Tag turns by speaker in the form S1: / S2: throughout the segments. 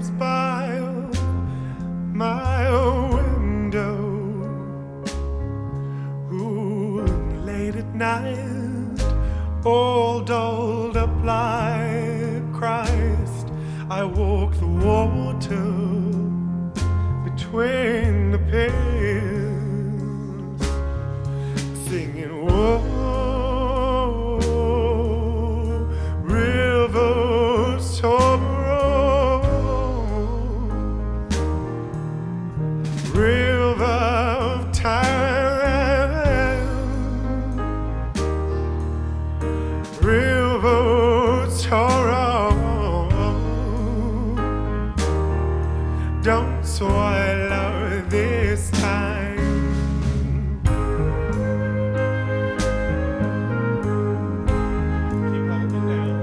S1: stops by my window. Ooh, late at night, all dolled up like Christ, I walk the water between the pins, singing, whoa, river sorrow, river of time, river sorrow, don't swallow this time. Keep holding down.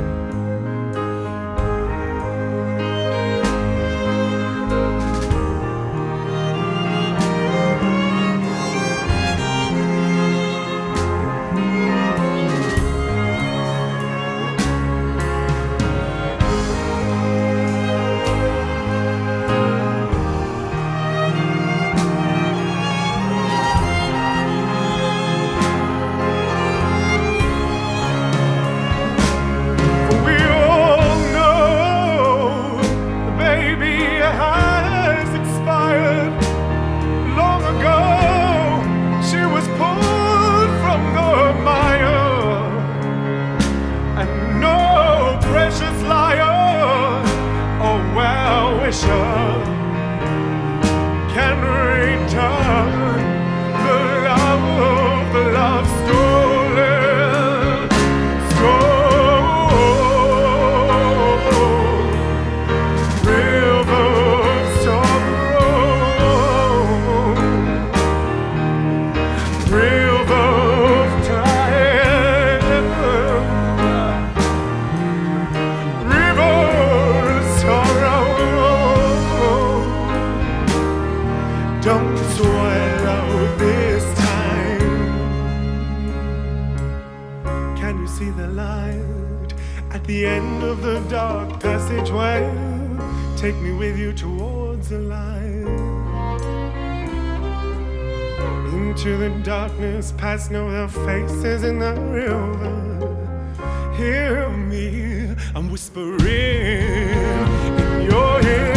S1: We all know the baby has expired long ago. She was pulled from the mire, and no precious liar or well-wisher can return the love stolen. River of sorrow, river of time, river of sorrow, don't swallow this time. Can you see the light at the end of the dark passageway? Take me with you towards the light, into the darkness, past no other faces in the river. Hear me, I'm whispering in your ear.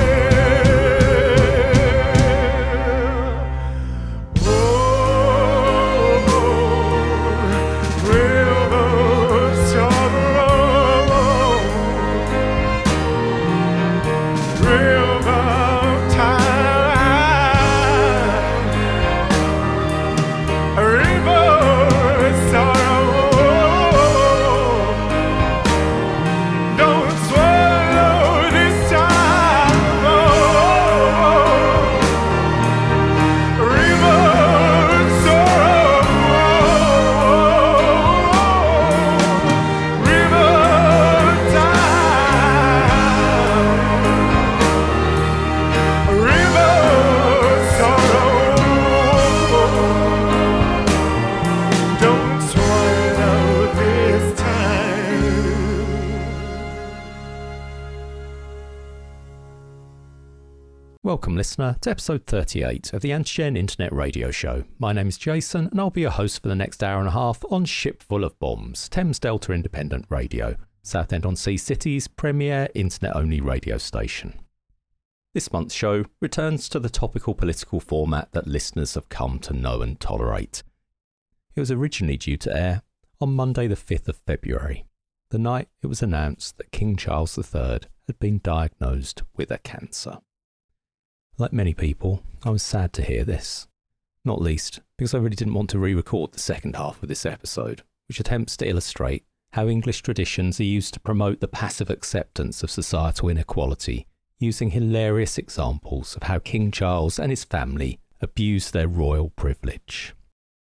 S2: Welcome, listener, to episode 38 of the Antigen Internet Radio Show. My name is Jason, and I'll be your host for the next hour and a half on Ship Full of Bombs, Thames Delta Independent Radio, Southend-on-Sea City's premier internet-only radio station. This month's show returns to the topical political format that listeners have come to know and tolerate. It was originally due to air on Monday the 5th of February, the night it was announced that King Charles III had been diagnosed with a cancer. Like many people, I was sad to hear this, not least because I really didn't want to re-record the second half of this episode, which attempts to illustrate how English traditions are used to promote the passive acceptance of societal inequality, using hilarious examples of how King Charles and his family abused their royal privilege.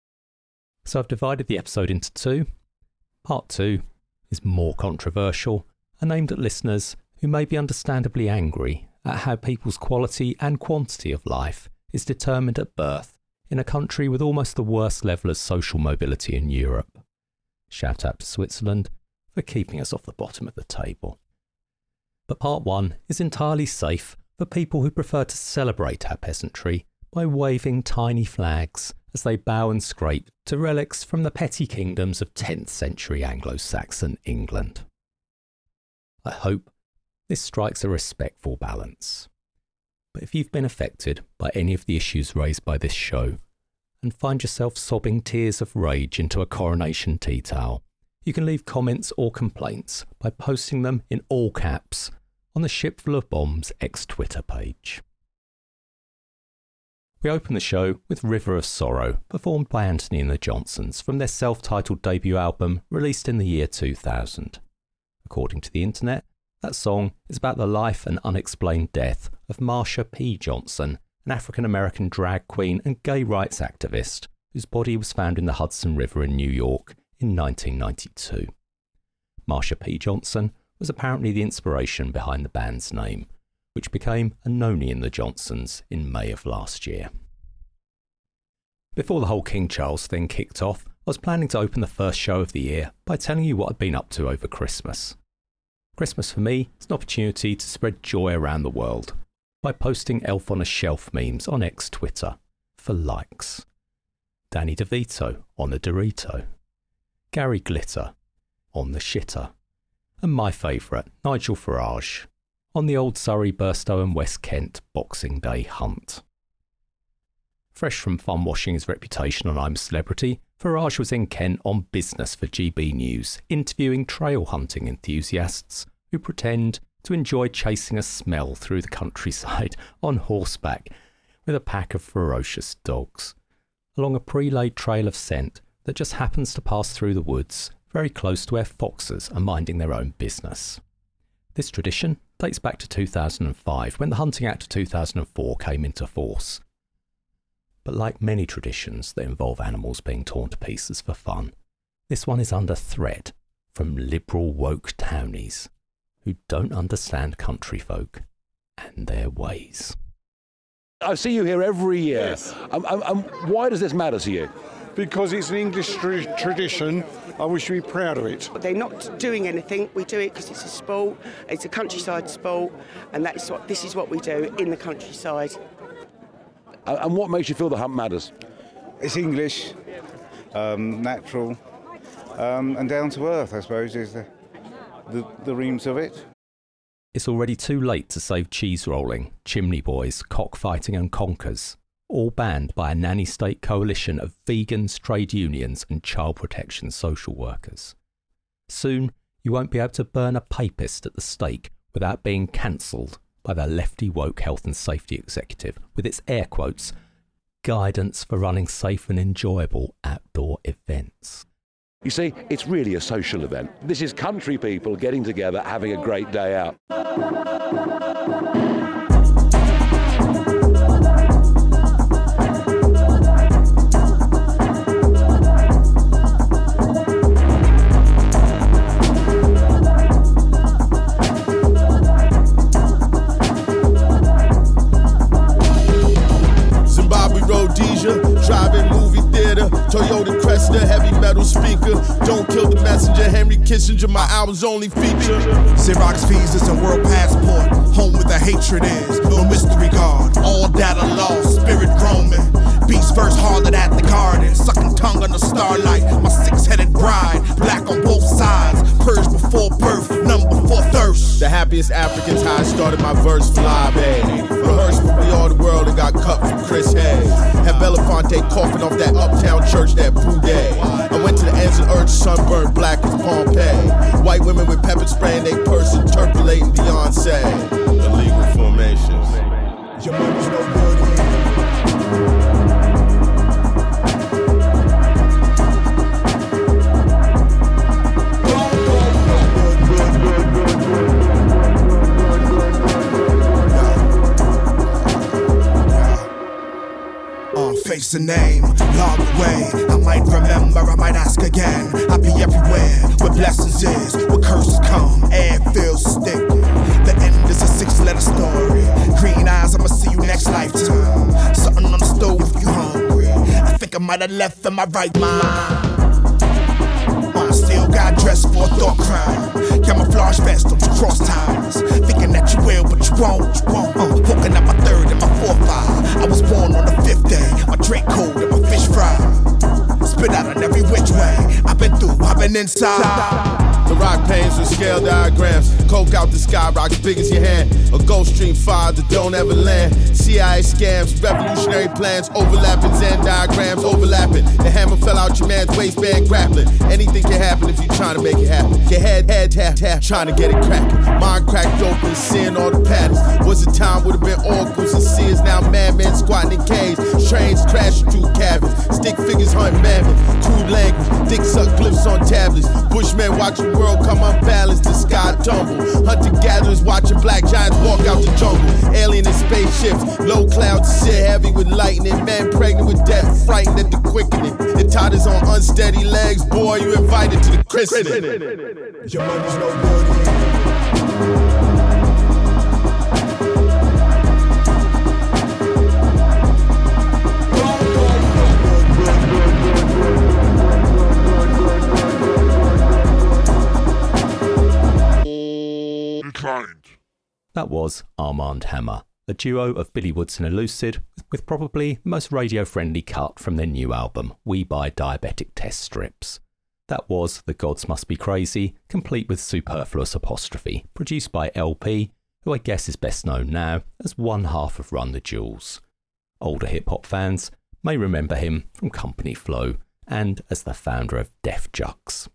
S2: So I've divided the episode into two. Part 2 is more controversial and aimed at listeners who may be understandably angry at how people's quality and quantity of life is determined at birth in a country with almost the worst level of social mobility in Europe. Shout out to Switzerland for keeping us off the bottom of the table. But part 1 is entirely safe for people who prefer to celebrate our peasantry by waving tiny flags as they bow and scrape to relics from the petty kingdoms of 10th century Anglo-Saxon England. I hope this strikes a respectful balance. But if you've been affected by any of the issues raised by this show and find yourself sobbing tears of rage into a coronation tea towel, you can leave comments or complaints by posting them in all caps on the Shipful of Bombs ex-Twitter page. We open the show with River of Sorrow, performed by Anthony and the Johnsons from their self-titled debut album released in the year 2000. According to the internet, that song is about the life and unexplained death of Marsha P. Johnson, an African-American drag queen and gay rights activist whose body was found in the Hudson River in New York in 1992. Marsha P. Johnson was apparently the inspiration behind the band's name, which became Anoni and the Johnsons in May of last year. Before the whole King Charles thing kicked off, I was planning to open the first show of the year by telling you what I'd been up to over Christmas. Christmas for me is an opportunity to spread joy around the world by posting Elf on a Shelf memes on ex-Twitter for likes. Danny DeVito on the Dorito, Gary Glitter on the Shitter, and my favourite, Nigel Farage, on the Old Surrey, Burstow and West Kent Boxing Day hunt. Fresh from fun washing his reputation on I'm a Celebrity, Farage was in Kent on business for GB News, interviewing trail hunting enthusiasts who pretend to enjoy chasing a smell through the countryside on horseback with a pack of ferocious dogs, along a pre-laid trail of scent that just happens to pass through the woods, very close to where foxes are minding their own business. This tradition dates back to 2005, when the Hunting Act of 2004 came into force. But like many traditions that involve animals being torn to pieces for fun, this one is under threat from liberal woke townies who don't understand country folk and their ways.
S3: I see you here every year.
S4: Yes.
S3: Why does this matter to you?
S4: Because it's an English tradition, and we should be proud of it.
S5: They're not doing anything. We do it because it's a sport. It's a countryside sport, and this is what we do in the countryside.
S3: And what makes you feel the hunt matters?
S6: It's English, natural, and down to earth, I suppose, is the reams of it.
S2: It's already too late to save cheese rolling, chimney boys, cockfighting and conkers, all banned by a nanny state coalition of vegans, trade unions and child protection social workers. Soon, you won't be able to burn a papist at the stake without being cancelled by the lefty woke health and safety executive with its air quotes, guidance for running safe and enjoyable outdoor events.
S3: You see, it's really a social event. This is country people getting together, having a great day out.
S7: Driving movie theater, Toyota Cresta, heavy metal speaker. Don't kill the messenger, Henry Kissinger, my album's only feature.
S8: Xerox visas and world passport, home where the hatred is, no mystery guard. All data lost, spirit roaming. Beast first harlot at the garden, sucking tongue under starlight. My six-headed bride, black on both sides. Purged before birth, none before thirst.
S7: The happiest Africans, how I started my verse for Live Aid. Rehearsed for We Are the World and got cut from Chris Hayes. Had Belafonte coughing off that uptown church that Pooh Day. I went to the ends and urged sunburned black as Pompeii. White women with pepper spray in their purse interpolating Beyonce. Illegal formations.
S8: Your money's no good. Face a name, log away. I might remember, I might ask again. I'll be everywhere where blessings is, where curses come, air feels sticky. The end is a 6-letter story. Green eyes, I'ma see you next lifetime. Something on the stove if you hungry. I think I might have left in my right mind. I still got dressed for a thought crime. Camouflage vest, don't you cross ties. Thinking
S7: Excel diagrams. Coke out the sky, rock as big as your hand. A Gulf Stream 5 that don't ever land. CIA scams, revolutionary plans, overlapping Zen diagrams, overlapping. The hammer fell out your man's waistband, grappling. Anything can happen if you're trying to make it happen. Your head, tap, trying to get it cracking. Mind cracked open, seeing all the patterns. Was a time would have been oracles and seers, now madmen squatting in caves. Trains crashing through cabins. Stick figures hunting mammoth. Crude language, dick suck glyphs on tablets. Bushmen watch the world come unbalanced, the sky tumble. Hunter-gatherers watching black giants walk out the jungle. Alien in spaceships, low clouds sit heavy with lightning. Men pregnant with death, frightened at the quickening. The toddlers on unsteady legs, boy, you invited to the christening.
S8: Your money's no good.
S2: That was Armand Hammer, a duo of Billy Woodson and Lucid, with probably the most radio-friendly cut from their new album, We Buy Diabetic Test Strips. That was The Gods Must Be Crazy, complete with superfluous apostrophe, produced by LP, who I guess is best known now as one half of Run the Jewels. Older hip-hop fans may remember him from Company Flow and as the founder of Def Jux.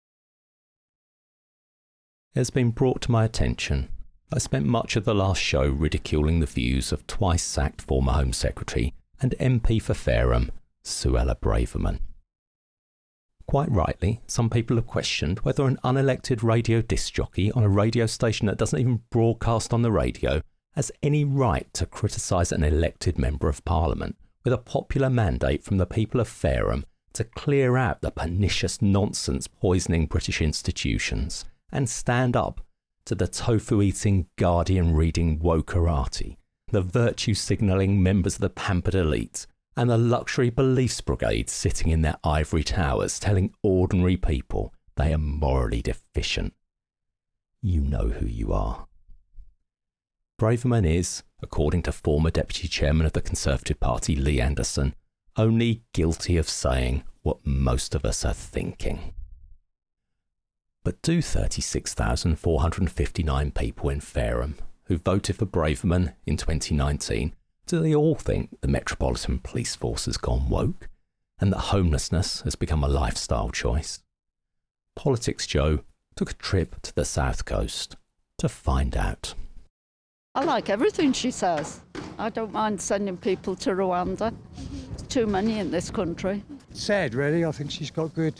S2: It has been brought to my attention I spent much of the last show ridiculing the views of twice-sacked former Home Secretary and MP for Fareham, Suella Braverman. Quite rightly, some people have questioned whether an unelected radio disc jockey on a radio station that doesn't even broadcast on the radio has any right to criticise an elected Member of Parliament with a popular mandate from the people of Fareham to clear out the pernicious nonsense poisoning British institutions and stand up to the tofu-eating, Guardian-reading wokerati, the virtue-signalling members of the pampered elite, and the luxury beliefs brigade sitting in their ivory towers telling ordinary people they are morally deficient. You know who you are. Braverman is, according to former Deputy Chairman of the Conservative Party Lee Anderson, only guilty of saying what most of us are thinking. But do 36,459 people in Fareham who voted for Braverman in 2019, do they all think the Metropolitan Police Force has gone woke and that homelessness has become a lifestyle choice? Politics Joe took a trip to the South Coast to find out.
S9: I like everything she says. I don't mind sending people to Rwanda. There's too many in this country.
S10: Sad, really. I think she's got good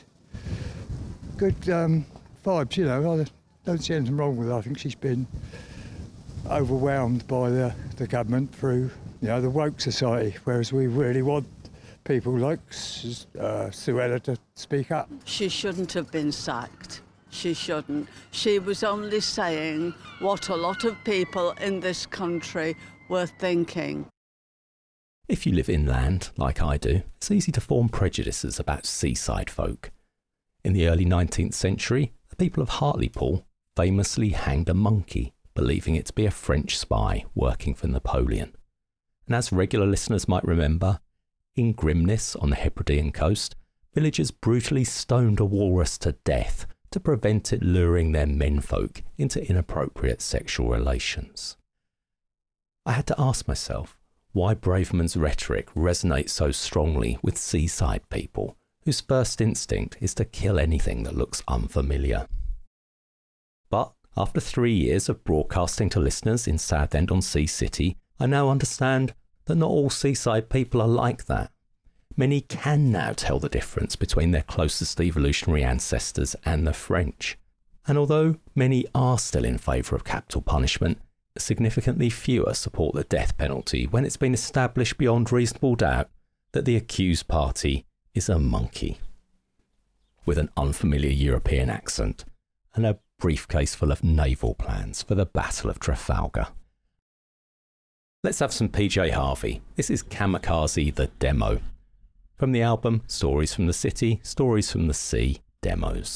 S10: vibes, you know. I don't see anything wrong with her. I think she's been overwhelmed by the government through, you know, the woke society, whereas we really want people like Suella to speak up.
S9: She shouldn't have been sacked. She shouldn't. She was only saying what a lot of people in this country were thinking.
S2: If you live inland, like I do, it's easy to form prejudices about seaside folk. In the early 19th century, the people of Hartlepool famously hanged a monkey, believing it to be a French spy working for Napoleon. And as regular listeners might remember, in Grimness on the Hebridean coast, villagers brutally stoned a walrus to death to prevent it luring their menfolk into inappropriate sexual relations. I had to ask myself why Braverman's rhetoric resonates so strongly with seaside people, whose first instinct is to kill anything that looks unfamiliar. But after 3 years of broadcasting to listeners in Southend-on-Sea City, I now understand that not all seaside people are like that. Many can now tell the difference between their closest evolutionary ancestors and the French. And although many are still in favour of capital punishment, significantly fewer support the death penalty when it's been established beyond reasonable doubt that the accused party is a monkey with an unfamiliar European accent and a briefcase full of naval plans for the Battle of Trafalgar. Let's have some PJ Harvey. This is Kamikaze the Demo. From the album Stories from the City, Stories from the Sea, Demos.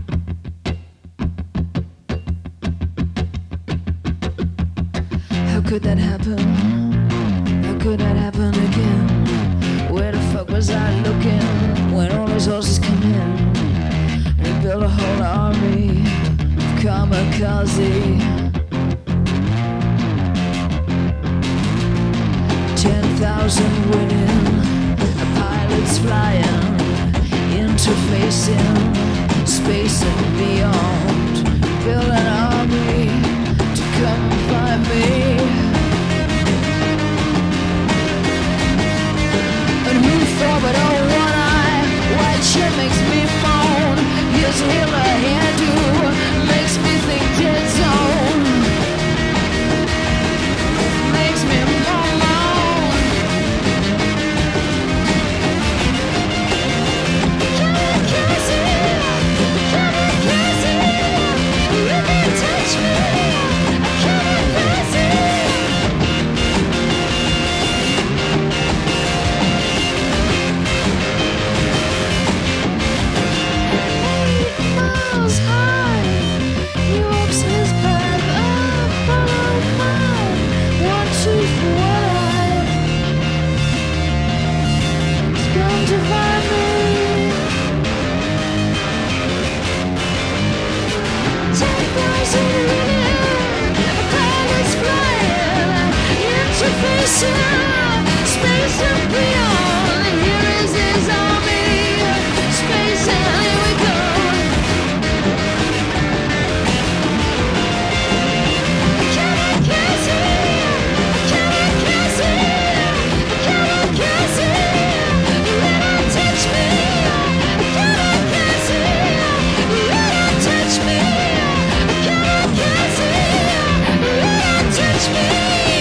S11: How could that happen? How could that happen again? Where the fuck was I looking when all those horses come in? We built a whole army of kamikaze. 10,000 winning, pilots flying, interfacing space and beyond. Build an army to come find me. And move forward on one eye, white shirt makes me moan. His Hitler hairdo makes me think dead zone. Makes me moan. Touch me, I can't pass it. Miles high, he walks his path. I follow mine. 1, 2, 4. It's come to find me. 10,000 running, pilots flying, interfacing space and beyond. Here is his army, space and here we go. Kamikaze, kamikaze, kamikaze. When don't touch me, kamikaze. Don't touch me. Touch me.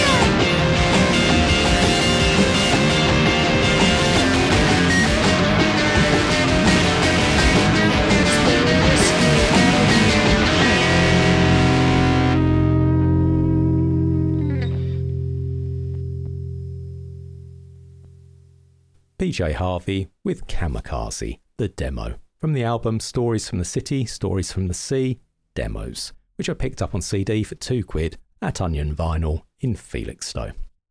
S2: PJ Harvey with Kamikaze, the demo, from the album Stories from the City, Stories from the Sea, Demos, which I picked up on CD for £2 at Onion Vinyl in Felixstowe.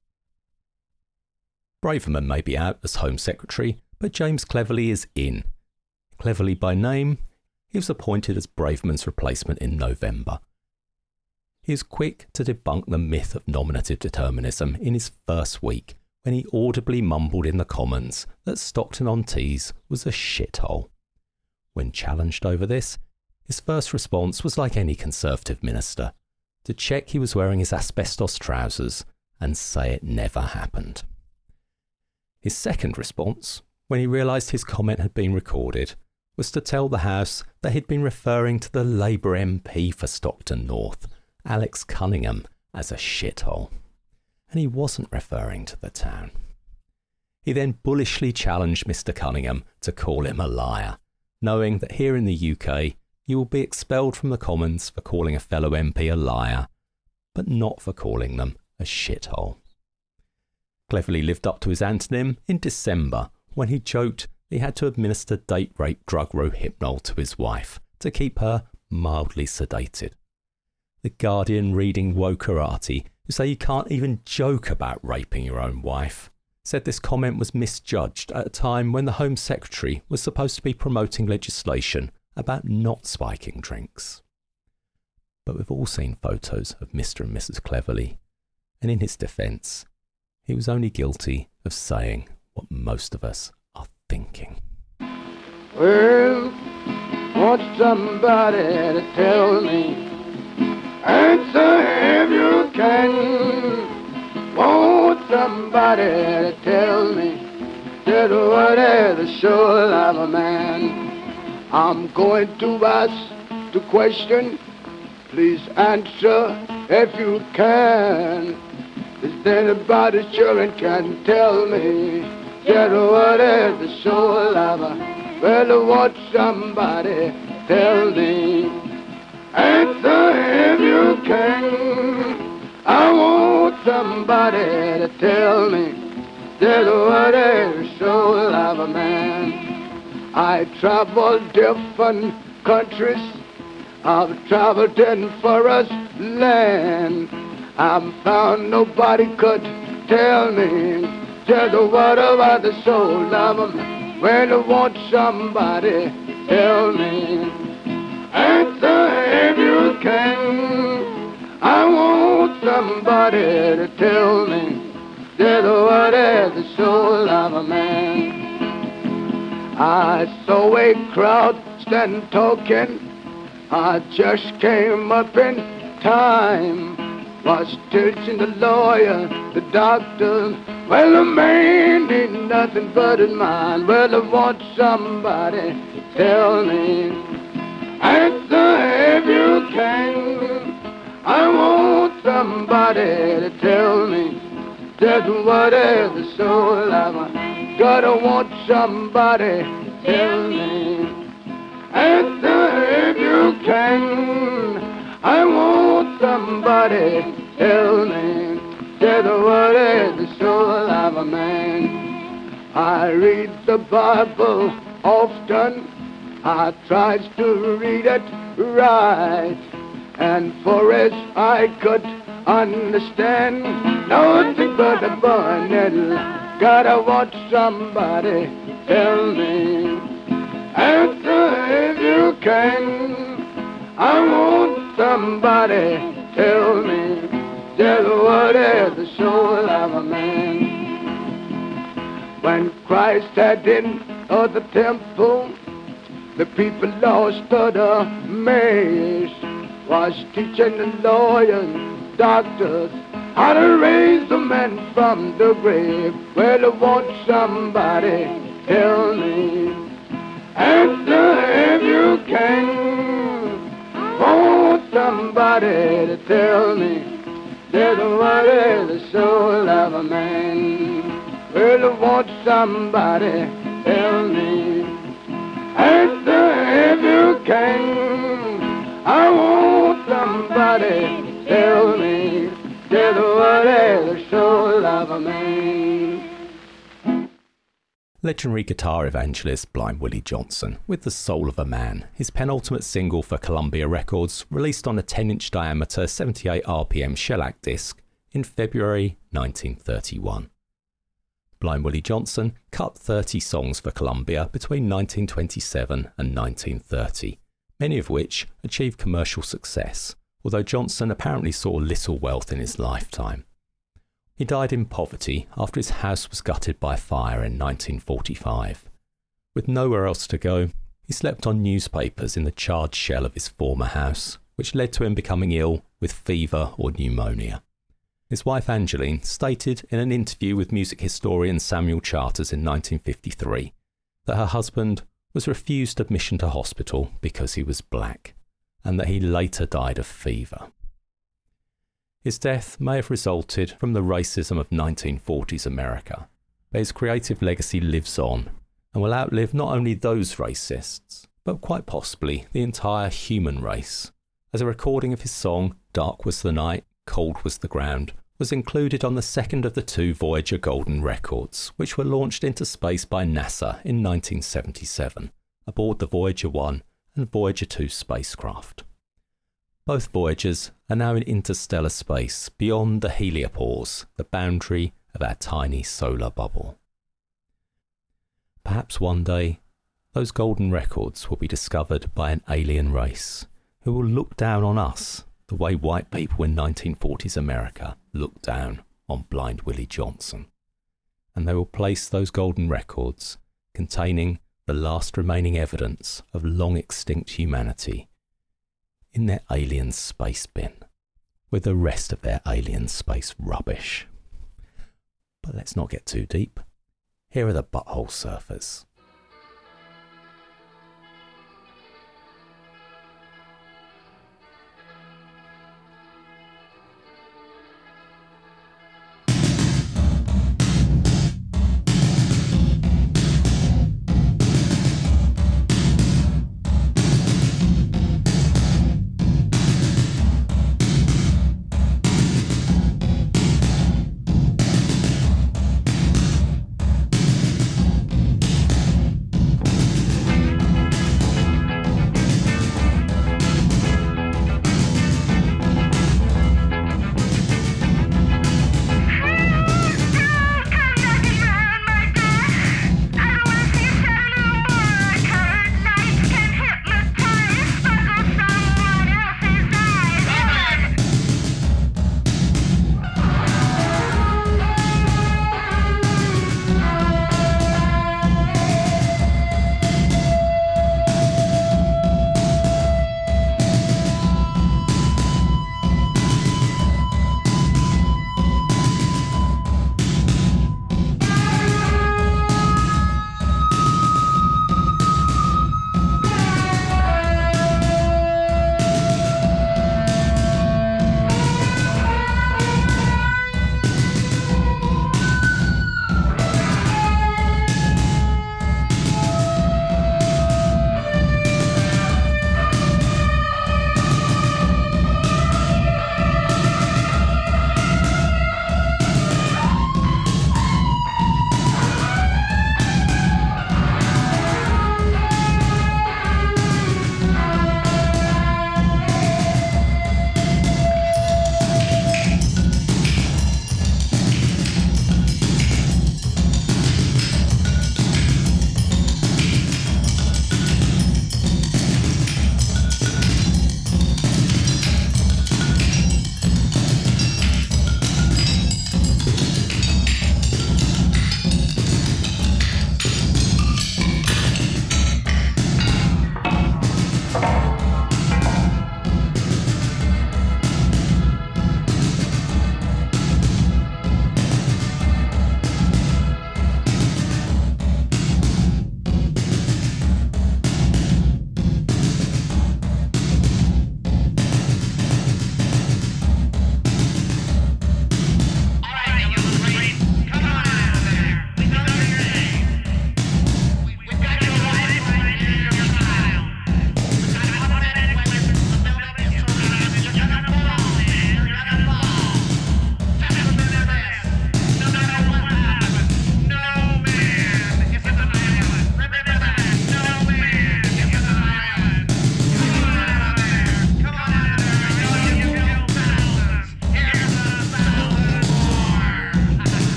S2: Braverman may be out as Home Secretary, but James Cleverly is in. Cleverly by name, he was appointed as Braverman's replacement in November. He is quick to debunk the myth of nominative determinism in his first week, when he audibly mumbled in the Commons that Stockton-on-Tees was a shithole. When challenged over this, his first response was like any Conservative minister, to check he was wearing his asbestos trousers and say it never happened. His second response, when he realised his comment had been recorded, was to tell the House that he'd been referring to the Labour MP for Stockton North, Alex Cunningham, as a shithole. And he wasn't referring to the town. He then bullishly challenged Mr. Cunningham to call him a liar, knowing that here in the UK you will be expelled from the Commons for calling a fellow MP a liar, but not for calling them a shithole. Cleverly lived up to his antonym in December when he joked he had to administer date rape drug Rohypnol to his wife to keep her mildly sedated. The Guardian reading wokerati, who say you can't even joke about raping your own wife, said this comment was misjudged at a time when the Home Secretary was supposed to be promoting legislation about not spiking drinks. But we've all seen photos of Mr. and Mrs. Cleverly, and in his defence, he was only guilty of saying what most of us are thinking.
S12: Well, want somebody to tell me, answer if you can. Want somebody to tell me that what is the soul of a man? I'm going to ask the question, please answer if you can. Is there anybody sure and can tell me that what is the soul of a man? Well, I want somebody tell me. Answer if you can. I want somebody to tell me that what is the soul of a man. I traveled different countries. I've traveled in forest land. I found nobody could tell me just what about the soul of a man. When I want somebody tell me. Answer if you you can, I want somebody to tell me just what is the soul of a man. I saw a crowd stand talking, I just came up in time. Was teaching the lawyer, the doctor, well, the man ain't nothing but his mind. Well, I want somebody to tell me, answer if you can. I want somebody to tell me just what is the soul of a God. I want somebody to tell me, answer if you can. I want somebody to tell me just what is the soul of a man. I read the Bible often, I tries to read it right, and for as I could understand, nothing but a burning God. I want somebody to tell me, answer if you can. I want somebody to tell me just what is the soul of a man. When Christ had in the temple, the people lost the maze, was teaching the lawyers, doctors, how to raise the man from the grave. Well, I want somebody to tell me, answer if you can. Want somebody to tell me just what is the soul of a man. Well, I want somebody to tell me, answer if you can. I want somebody to tell me just what is the soul of a man.
S2: Legendary guitar evangelist Blind Willie Johnson with The Soul of a Man, his penultimate single for Columbia Records, released on a 10-inch diameter 78 RPM shellac disc in February 1931. Blind Willie Johnson cut 30 songs for Columbia between 1927 and 1930, many of which achieved commercial success, although Johnson apparently saw little wealth in his lifetime. He died in poverty after his house was gutted by fire in 1945. With nowhere else to go, he slept on newspapers in the charred shell of his former house, which led to him becoming ill with fever or pneumonia. His wife Angeline stated in an interview with music historian Samuel Charters in 1953 that her husband was refused admission to hospital because he was black, and that he later died of fever. His death may have resulted from the racism of 1940s America, but his creative legacy lives on and will outlive not only those racists, but quite possibly the entire human race, as a recording of his song Dark Was the Night, Cold Was the Ground was included on the second of the two Voyager Golden records, which were launched into space by NASA in 1977, aboard the Voyager 1 and Voyager 2 spacecraft. Both Voyagers are now in interstellar space beyond the heliopause, the boundary of our tiny solar bubble. Perhaps one day, those golden records will be discovered by an alien race who will look down on us the way white people in 1940s America looked down on Blind Willie Johnson. And they will place those golden records containing the last remaining evidence of long extinct humanity in their alien space bin, with the rest of their alien space rubbish. But let's not get too deep. Here are the Butthole Surfers.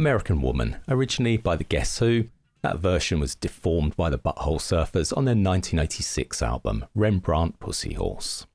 S2: American Woman, originally by the Guess Who. That version was deformed by the Butthole Surfers on their 1986 album, Rembrandt Pussy Horse.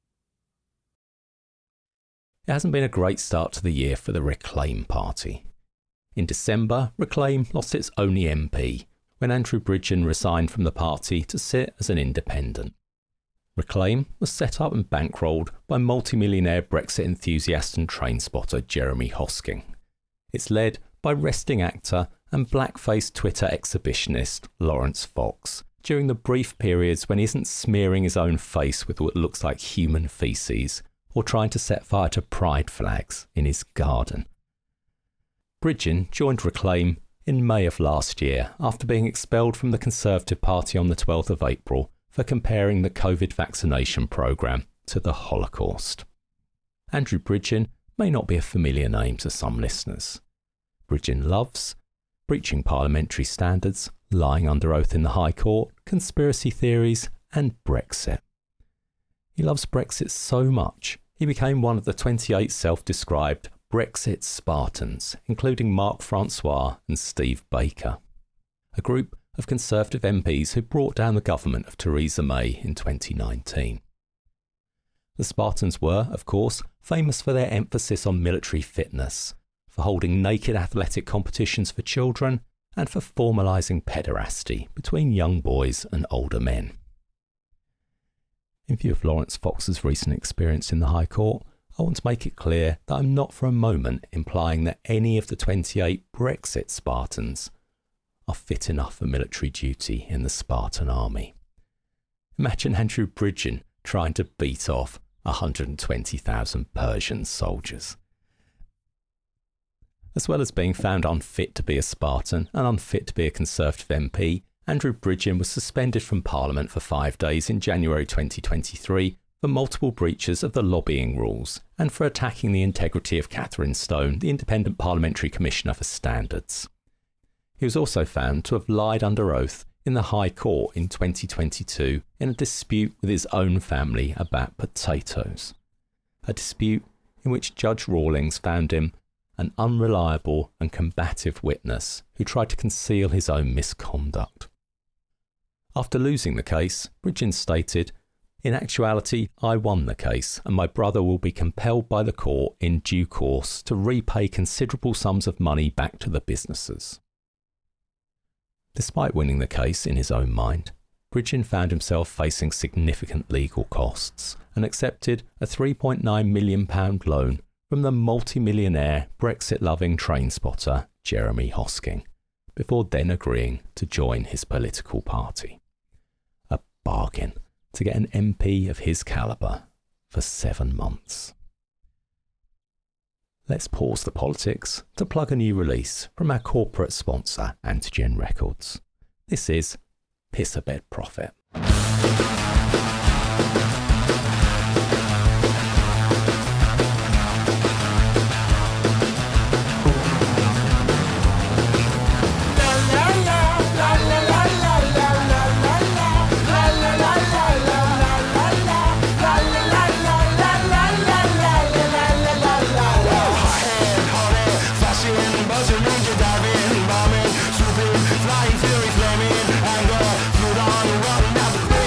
S2: It hasn't been a great start to the year for the Reclaim Party. In December, Reclaim lost its only MP when Andrew Bridgen resigned from the party to sit as an independent. Reclaim was set up and bankrolled by multimillionaire Brexit enthusiast and train spotter Jeremy Hosking. It's led by resting actor and blackface Twitter exhibitionist Lawrence Fox during the brief periods when he isn't smearing his own face with what looks like human faeces or trying to set fire to pride flags in his garden. Bridgen joined Reclaim in May of last year after being expelled from the Conservative Party on the 12th of April for comparing the COVID vaccination programme to the Holocaust. Andrew Bridgen may not be a familiar name to some listeners. Bridgen loves breaching parliamentary standards, lying under oath in the High Court, conspiracy theories and Brexit. He loves Brexit so much, he became one of the 28 self-described Brexit Spartans, including Mark Francois and Steve Baker, a group of Conservative MPs who brought down the government of Theresa May in 2019. The Spartans were, of course, famous for their emphasis on military fitness, for holding naked athletic competitions for children, and for formalising pederasty between young boys and older men. In view of Lawrence Fox's recent experience in the High Court, I want to make it clear that I'm not for a moment implying that any of the 28 Brexit Spartans are fit enough for military duty in the Spartan army. Imagine Andrew Bridgen trying to beat off 120,000 Persian soldiers. As well as being found unfit to be a Spartan and unfit to be a Conservative MP, Andrew Bridgen was suspended from Parliament for 5 days in January 2023 for multiple breaches of the lobbying rules and for attacking the integrity of Catherine Stone, the Independent Parliamentary Commissioner for Standards. He was also found to have lied under oath in the High Court in 2022 in a dispute with his own family about potatoes. A dispute in which Judge Rawlings found him an unreliable and combative witness who tried to conceal his own misconduct. After losing the case, Bridgen stated, "In actuality, I won the case, and my brother will be compelled by the court in due course to repay considerable sums of money back to the businesses." Despite winning the case in his own mind, Bridgen found himself facing significant legal costs and accepted a £3.9 million loan from the multi-millionaire Brexit-loving train spotter Jeremy Hosking, before then agreeing to join his political party. A bargain to get an MP of his calibre for 7 months. Let's pause the politics to plug a new release from our corporate sponsor, Antigen Records. This is Piss a Bed Prophet.
S13: Flying fury flaming, anger, food on the run, now the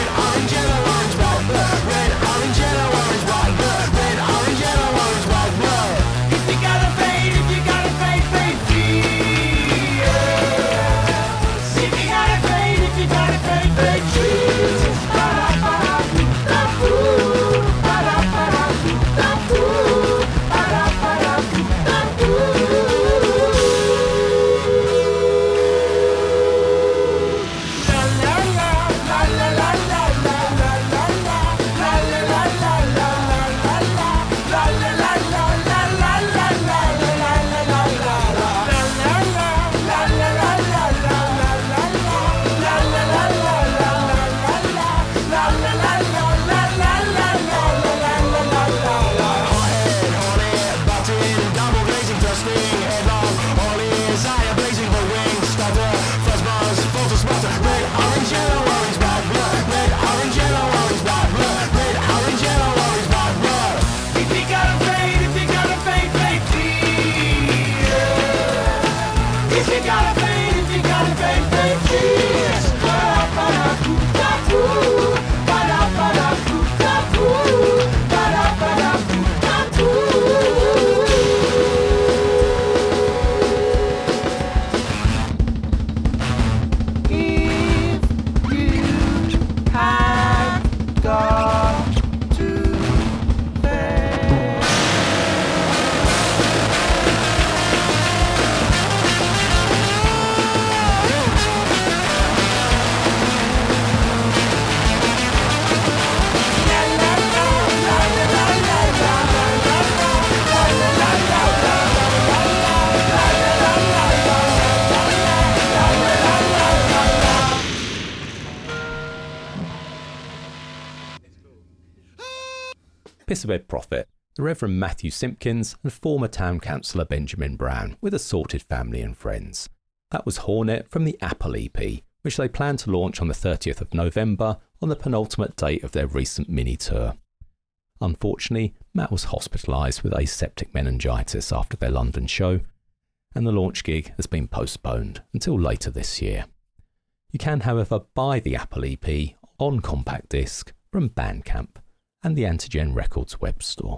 S11: gotta fade, if you gotta fade, fade, cheese. Ba-da-ba-da-doo-da-doo. Ba-da-ba-da-doo-da-doo. Ba-da-ba-da-doo-da-doo.
S2: Pissabed prophet, the Reverend Matthew Simpkins and former town councillor Benjamin Brown with assorted family and friends. That was Hornet from the Apple EP, which they plan to launch on the 30th of November on the penultimate date of their recent mini-tour. Unfortunately, Matt was hospitalised with aseptic meningitis after their London show, and the launch gig has been postponed until later this year. You can, however, buy the Apple EP on compact disc from Bandcamp and the Antigen Records web store.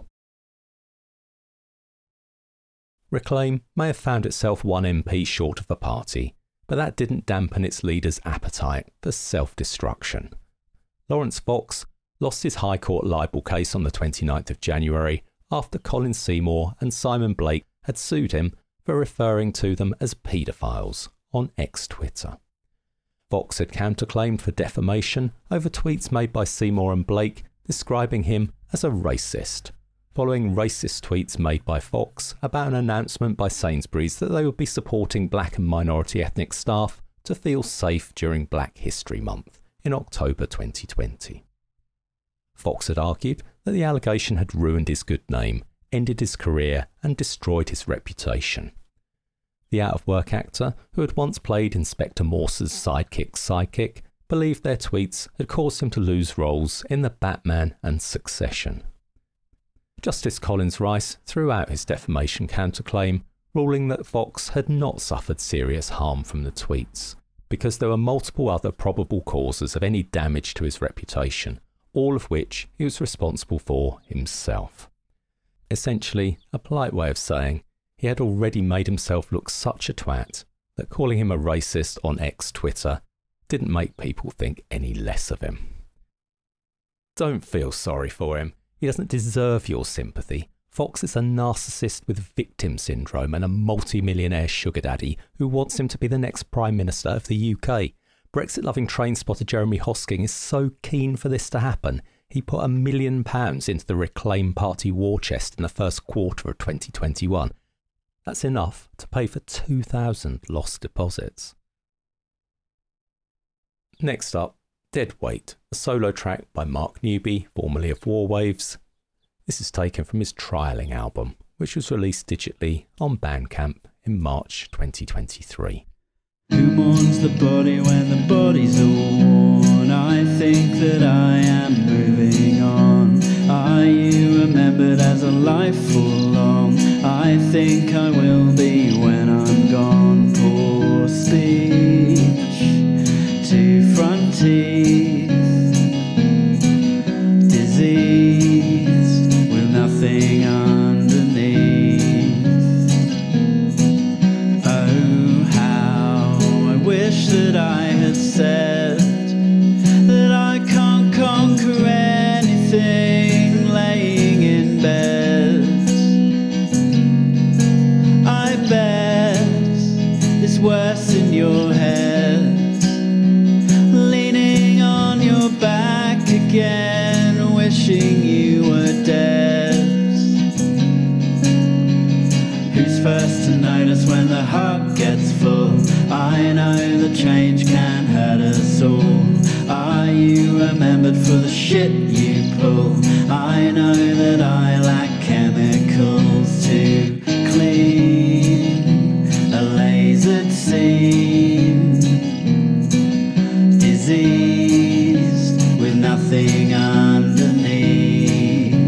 S2: Reclaim may have found itself one MP short of the party, but that didn't dampen its leader's appetite for self-destruction. Lawrence Fox lost his High Court libel case on the 29th of January after Colin Seymour and Simon Blake had sued him for referring to them as paedophiles on ex-Twitter. Fox had counterclaimed for defamation over tweets made by Seymour and Blake describing him as a racist, following racist tweets made by Fox about an announcement by Sainsbury's that they would be supporting black and minority ethnic staff to feel safe during Black History Month in October 2020. Fox had argued that the allegation had ruined his good name, ended his career and destroyed his reputation. The out-of-work actor, who had once played Inspector Morse's sidekick's sidekick, believed their tweets had caused him to lose roles in The Batman and Succession. Justice Collins Rice threw out his defamation counterclaim, ruling that Fox had not suffered serious harm from the tweets, because there were multiple other probable causes of any damage to his reputation, all of which he was responsible for himself. Essentially, a polite way of saying he had already made himself look such a twat that calling him a racist on ex-Twitter didn't make people think any less of him. Don't feel sorry for him. He doesn't deserve your sympathy. Fox is a narcissist with victim syndrome and a multi-millionaire sugar daddy who wants him to be the next Prime Minister of the UK. Brexit-loving train spotter Jeremy Hosking is so keen for this to happen, he put £1 million into the Reclaim Party war chest in the first quarter of 2021. That's enough to pay for 2,000 lost deposits. Next up, Dead Weight, a solo track by Mark Newby, formerly of War Waves. This is taken from his Trialling album, which was released digitally on Bandcamp in March 2023.
S13: Who mourns the body when the body's all worn? I think that I am moving on. Are you remembered as a life forlong? I think I will be when I'm gone. Poor speech to front teeth, disease with nothing underneath. Oh, how I wish that I had said that I can't conquer anything laying in bed. I bet it's worse in your head, leaning on your back again, wishing you were dead. Who's first to notice when the heart gets full? I know the change can hurt us all. Are you remembered for the shit you pull? I know that I lack chemicals to clean a lasered seam, diseased with nothing underneath.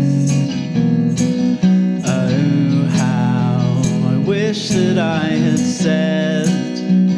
S13: Oh, how I wish that I had said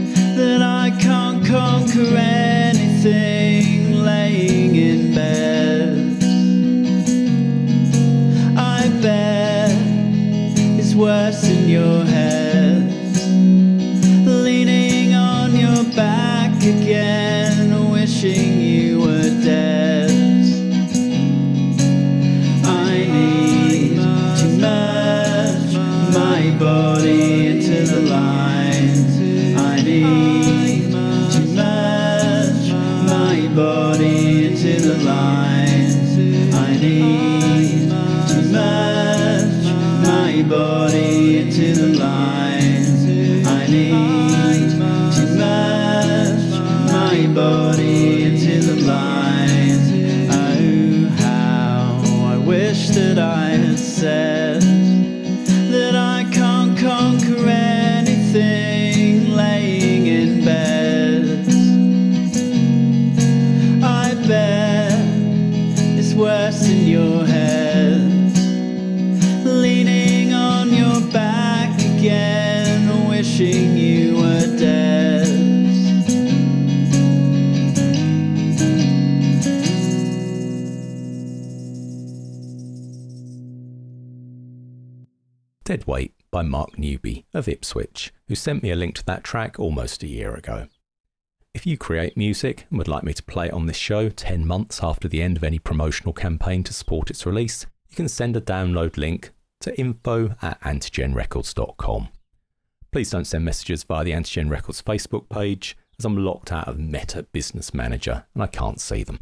S13: need to merge my body into the lines. I need to merge my body into the lines. I need to merge my body into the lines. Oh, how I wish that I had said that I can't conquer anything laying in bed. I bet it's worse in your head, leaning on your back again, wishing you were dead.
S2: Dead Weight by Mark Newby of Ipswich, who sent me a link to that track almost a year ago. If you create music and would like me to play it on this show 10 months after the end of any promotional campaign to support its release, you can send a download link to info@antigenrecords.com. Please don't send messages via the Antigen Records Facebook page, as I'm locked out of Meta Business Manager and I can't see them.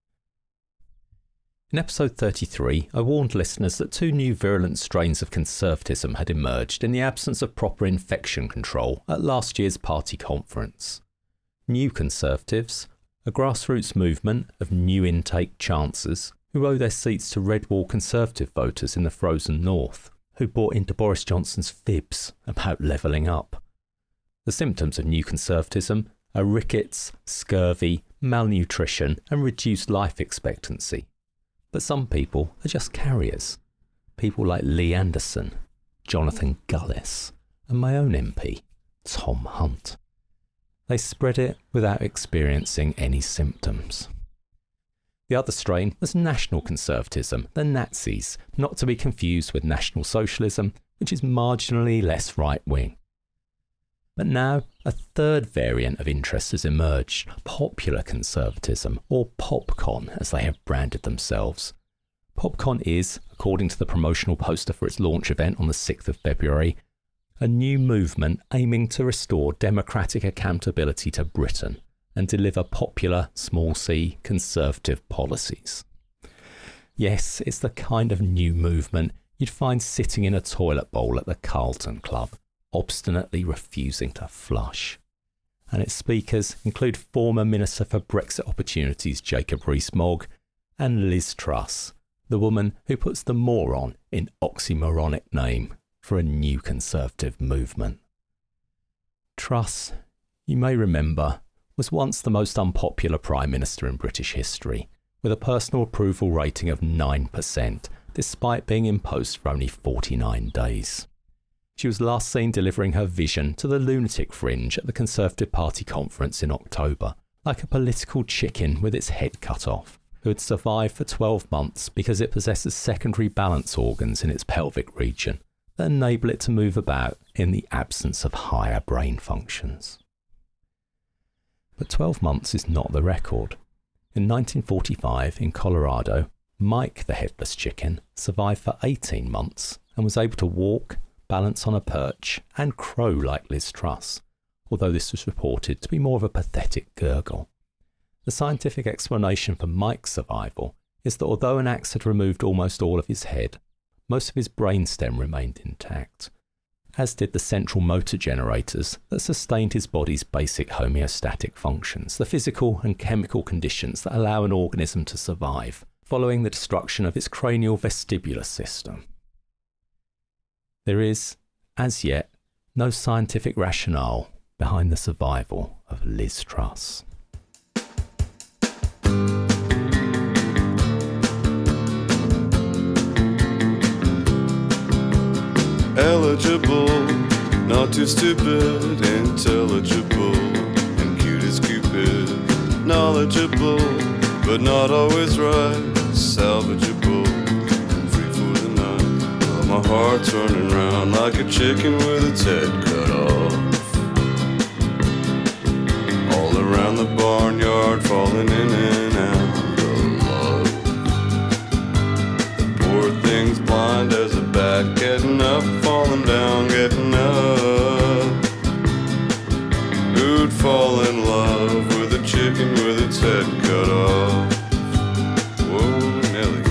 S2: In episode 33, I warned listeners that 2 new virulent strains of conservatism had emerged in the absence of proper infection control at last year's party conference. New Conservatives, a grassroots movement of new intake chancers who owe their seats to red wall Conservative voters in the frozen north, who bought into Boris Johnson's fibs about levelling up. The symptoms of New Conservatism are rickets, scurvy, malnutrition and reduced life expectancy. But some people are just carriers. People like Lee Anderson, Jonathan Gullis, and my own MP, Tom Hunt. They spread it without experiencing any symptoms. The other strain was National Conservatism, the Nazis, not to be confused with National Socialism, which is marginally less right-wing. But now, a third variant of interest has emerged, popular conservatism, or PopCon as they have branded themselves. PopCon is, according to the promotional poster for its launch event on the 6th of February, a new movement aiming to restore democratic accountability to Britain and deliver popular, small c, conservative policies. Yes, it's the kind of new movement you'd find sitting in a toilet bowl at the Carlton Club, obstinately refusing to flush. And its speakers include former Minister for Brexit Opportunities Jacob Rees-Mogg and Liz Truss, the woman who puts the moron in oxymoronic name for a new Conservative movement. Truss, you may remember, was once the most unpopular Prime Minister in British history, with a personal approval rating of 9%, despite being in post for only 49 days. She was last seen delivering her vision to the lunatic fringe at the Conservative Party conference in October, like a political chicken with its head cut off, who had survived for 12 months because it possesses secondary balance organs in its pelvic region that enable it to move about in the absence of higher brain functions. But 12 months is not the record. In 1945, in Colorado, Mike the headless chicken survived for 18 months and was able to walk, balance on a perch and crow like Liz Truss, although this was reported to be more of a pathetic gurgle. The scientific explanation for Mike's survival is that although an axe had removed almost all of his head, most of his brainstem remained intact, as did the central motor generators that sustained his body's basic homeostatic functions, the physical and chemical conditions that allow an organism to survive, following the destruction of its cranial vestibular system. There is, as yet, no scientific rationale behind the survival of Liz Truss.
S14: Eligible, not too stupid, intelligible, and cute as Cupid. Knowledgeable, but not always right. Salvageable, and free for the night. But my heart's running round like a chicken with its head cut off. All around the barnyard, falling in and out of love. The poor thing's blind as a bat, getting up, falling down, getting up. Who'd fall in love with a chicken with its head cut off? Whoa, Nelly.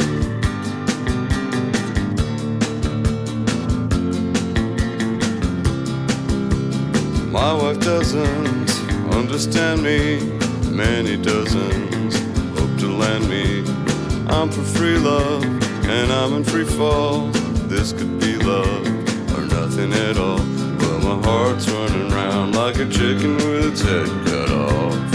S14: My wife doesn't understand me. Many dozens hope to land me. I'm for free love, and I'm in free fall. This could be love, or nothing at all. Well, my heart's running round like a chicken with its head cut off.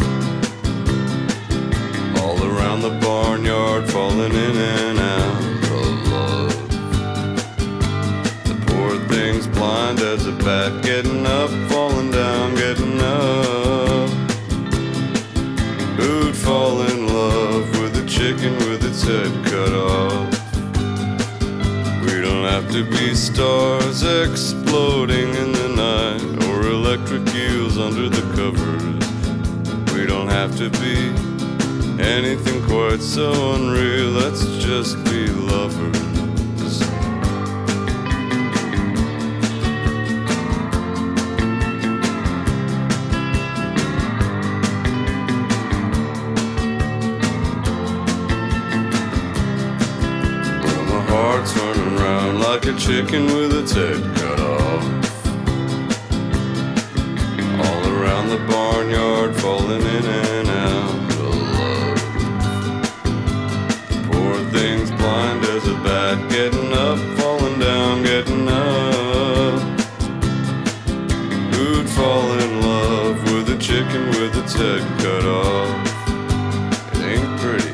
S14: All around the barnyard, falling in and out of love. The poor thing's blind as a bat, getting up, falling down, getting up. Who'd fall in love with a chicken with its head cut off? We don't have to be stars exploding in the night or electric eels under the covers. We don't have to be anything quite so unreal. Let's just be lovers. Like a chicken with its head cut off. All around the barnyard, falling in and out of love. Poor thing's blind as a bat, getting up, falling down, getting up. Who'd fall in love with a chicken with its head cut off? It ain't pretty.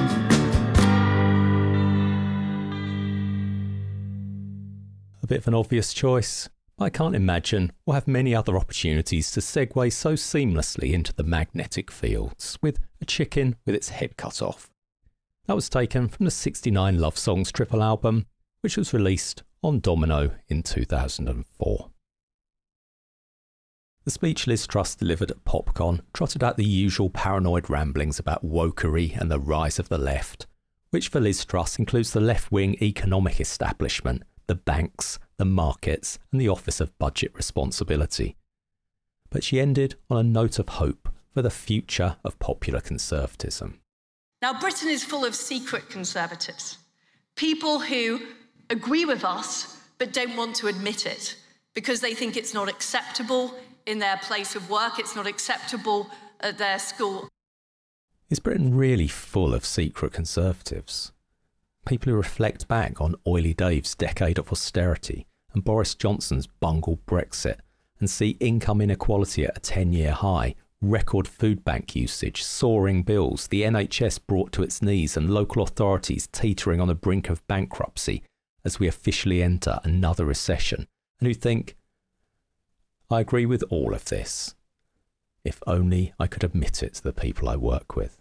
S2: A bit of an obvious choice. I can't imagine we'll have many other opportunities to segue so seamlessly into the magnetic fields with a chicken with its head cut off. That was taken from the 69 Love Songs triple album, which was released on Domino in 2004. The speech Liz Truss delivered at PopCon trotted out the usual paranoid ramblings about wokery and the rise of the left, which for Liz Truss includes the left-wing economic establishment, the banks, the markets, and the Office of Budget Responsibility. But she ended on a note of hope for the future of popular conservatism.
S15: Now, Britain is full of secret conservatives, people who agree with us but don't want to admit it because they think it's not acceptable in their place of work, it's not acceptable at their school.
S2: Is Britain really full of secret conservatives? People who reflect back on Oily Dave's decade of austerity and Boris Johnson's bungled Brexit and see income inequality at a 10-year high, record food bank usage, soaring bills, the NHS brought to its knees and local authorities teetering on the brink of bankruptcy as we officially enter another recession, and who think, I agree with all of this. If only I could admit it to the people I work with.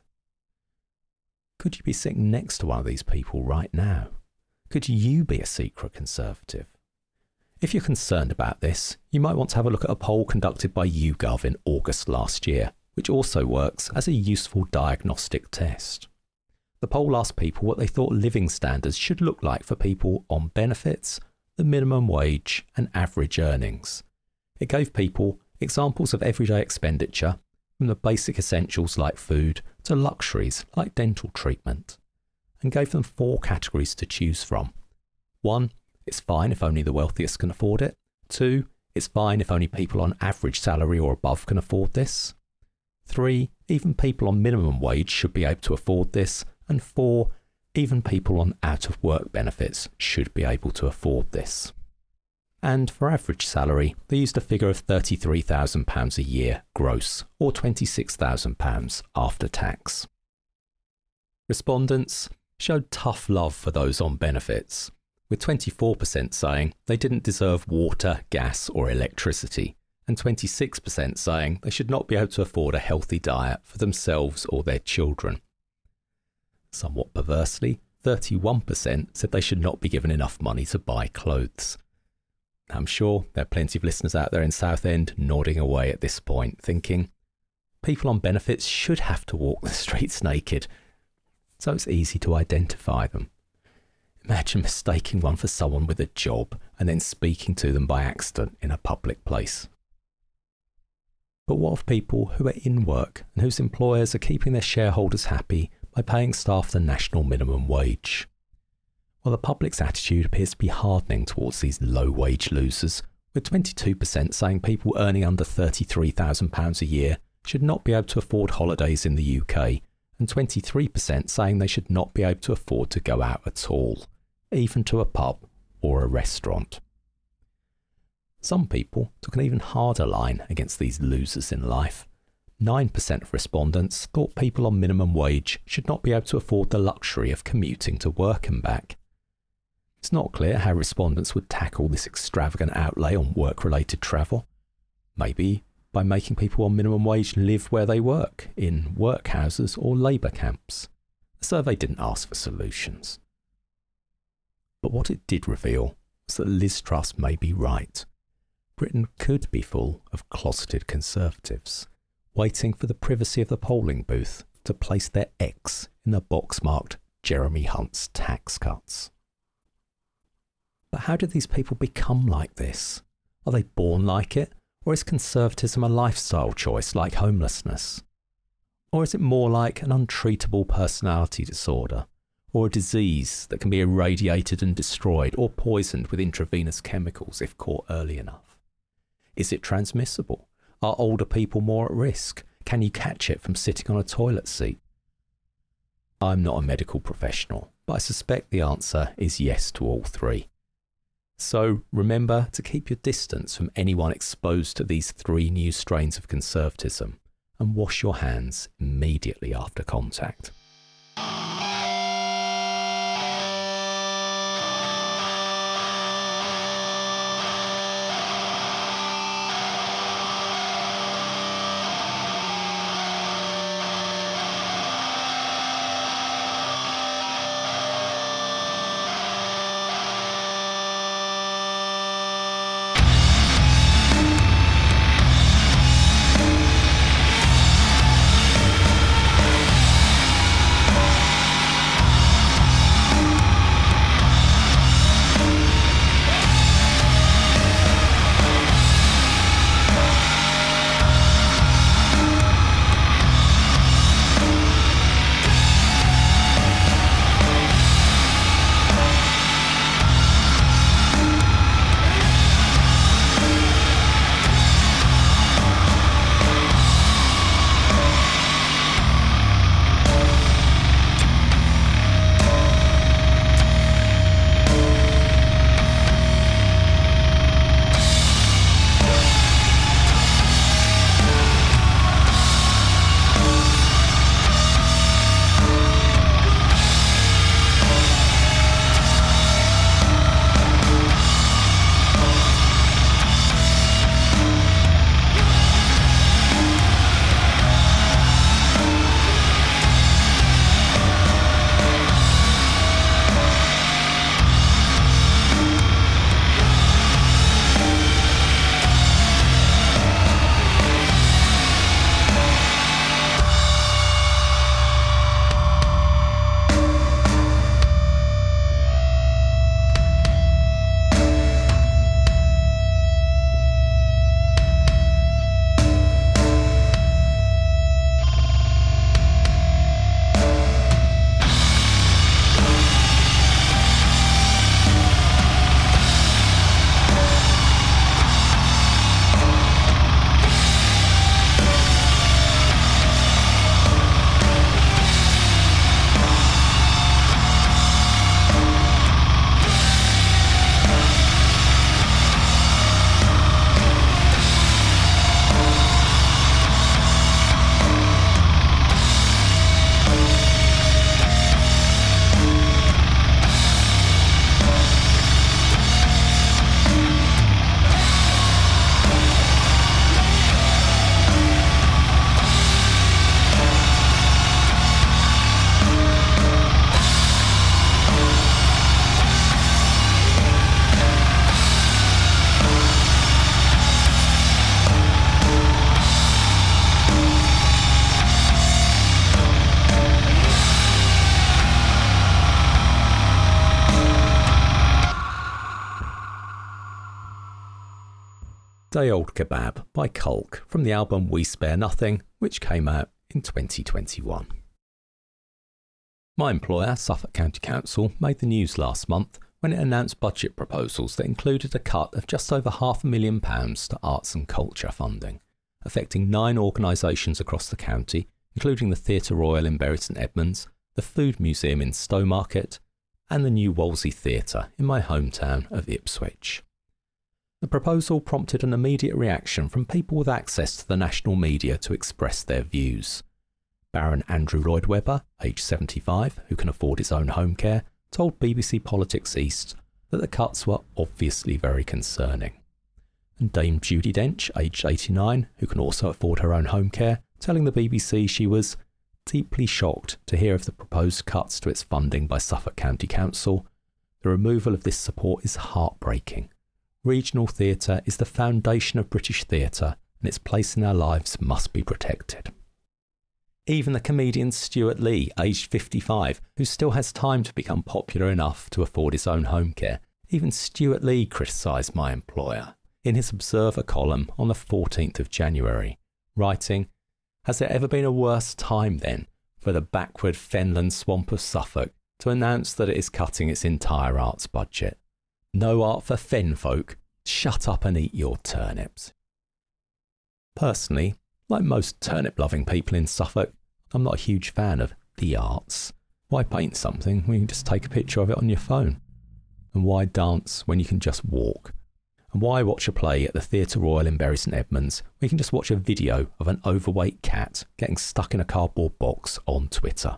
S2: Could you be sitting next to one of these people right now? Could you be a secret conservative? If you're concerned about this, you might want to have a look at a poll conducted by YouGov in August last year, which also works as a useful diagnostic test. The poll asked people what they thought living standards should look like for people on benefits, the minimum wage, and average earnings. It gave people examples of everyday expenditure, from the basic essentials like food to luxuries like dental treatment, and gave them 4 categories to choose from. 1, it's fine if only the wealthiest can afford it. 2, it's fine if only people on average salary or above can afford this. 3, even people on minimum wage should be able to afford this. And 4, even people on out-of-work benefits should be able to afford this. And for average salary, they used a figure of £33,000 a year gross, or £26,000 after tax. Respondents showed tough love for those on benefits, with 24% saying they didn't deserve water, gas or electricity, and 26% saying they should not be able to afford a healthy diet for themselves or their children. Somewhat perversely, 31% said they should not be given enough money to buy clothes. I'm sure there are plenty of listeners out there in Southend nodding away at this point, thinking, people on benefits should have to walk the streets naked, so it's easy to identify them. Imagine mistaking one for someone with a job and then speaking to them by accident in a public place. But what of people who are in work and whose employers are keeping their shareholders happy by paying staff the national minimum wage? Well, the public's attitude appears to be hardening towards these low-wage losers, with 22% saying people earning under £33,000 a year should not be able to afford holidays in the UK, and 23% saying they should not be able to afford to go out at all, even to a pub or a restaurant. Some people took an even harder line against these losers in life. 9% of respondents thought people on minimum wage should not be able to afford the luxury of commuting to work and back. It's not clear how respondents would tackle this extravagant outlay on work-related travel. Maybe by making people on minimum wage live where they work, in workhouses or labour camps. The survey didn't ask for solutions. But what it did reveal was that Liz Truss may be right. Britain could be full of closeted Conservatives, waiting for the privacy of the polling booth to place their X in the box marked Jeremy Hunt's tax cuts. But how did these people become like this? Are they born like it? Or is conservatism a lifestyle choice like homelessness? Or is it more like an untreatable personality disorder? Or a disease that can be irradiated and destroyed or poisoned with intravenous chemicals if caught early enough? Is it transmissible? Are older people more at risk? Can you catch it from sitting on a toilet seat? I'm not a medical professional, but I suspect the answer is yes to all three. So remember to keep your distance from anyone exposed to these three new strains of conservatism, and wash your hands immediately after contact. Day Old Kebab by Kulk from the album We Spare Nothing, which came out in 2021. My employer, Suffolk County Council, made the news last month when it announced budget proposals that included a cut of just over £500,000 to arts and culture funding, affecting 9 organisations across the county, including the Theatre Royal in Bury St Edmunds, the Food Museum in Stowmarket, and the New Wolsey Theatre in my hometown of Ipswich. The proposal prompted an immediate reaction from people with access to the national media to express their views. Baron Andrew Lloyd Webber, aged 75, who can afford his own home care, told BBC Politics East that the cuts were obviously very concerning. And Dame Judi Dench, aged 89, who can also afford her own home care, telling the BBC she was deeply shocked to hear of the proposed cuts to its funding by Suffolk County Council. The removal of this support is heartbreaking. Regional theatre is the foundation of British theatre, and its place in our lives must be protected. Even the comedian Stuart Lee, aged 55, who still has time to become popular enough to afford his own home care, even Stuart Lee criticised my employer in his Observer column on the 14th of January, writing, "Has there ever been a worse time then for the backward fenland swamp of Suffolk to announce that it is cutting its entire arts budget? No art for fen folk. Shut up and eat your turnips." Personally, like most turnip-loving people in Suffolk, I'm not a huge fan of the arts. Why paint something when you can just take a picture of it on your phone? And why dance when you can just walk? And why watch a play at the Theatre Royal in Bury St Edmunds when you can just watch a video of an overweight cat getting stuck in a cardboard box on Twitter?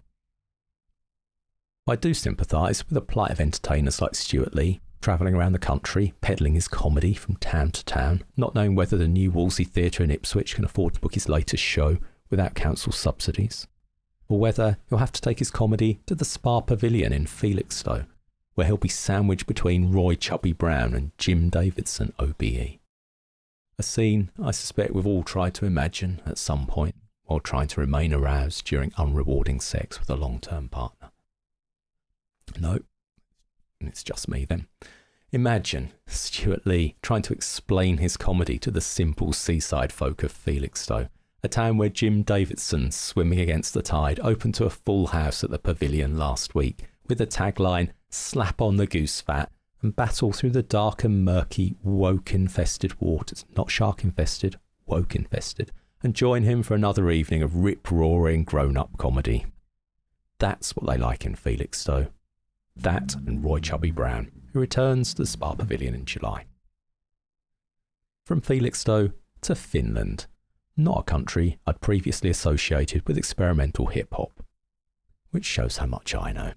S2: I do sympathise with the plight of entertainers like Stuart Lee, travelling around the country, peddling his comedy from town to town, not knowing whether the New Wolsey Theatre in Ipswich can afford to book his latest show without council subsidies, or whether he'll have to take his comedy to the Spa Pavilion in Felixstowe, where he'll be sandwiched between Roy Chubby Brown and Jim Davidson OBE. A scene I suspect we've all tried to imagine at some point while trying to remain aroused during unrewarding sex with a long-term partner. No, it's just me then. Imagine Stuart Lee trying to explain his comedy to the simple seaside folk of Felixstowe, a town where Jim Davidson, swimming against the tide, opened to a full house at the Pavilion last week with the tagline, "Slap on the goose fat and battle through the dark and murky, woke-infested waters," not shark-infested, woke-infested, and join him for another evening of rip-roaring grown-up comedy. That's what they like in Felixstowe. That and Roy Chubby Brown, who returns to the Spa Pavilion in July. From Felixstowe to Finland, not a country I'd previously associated with experimental hip-hop, which shows how much I know.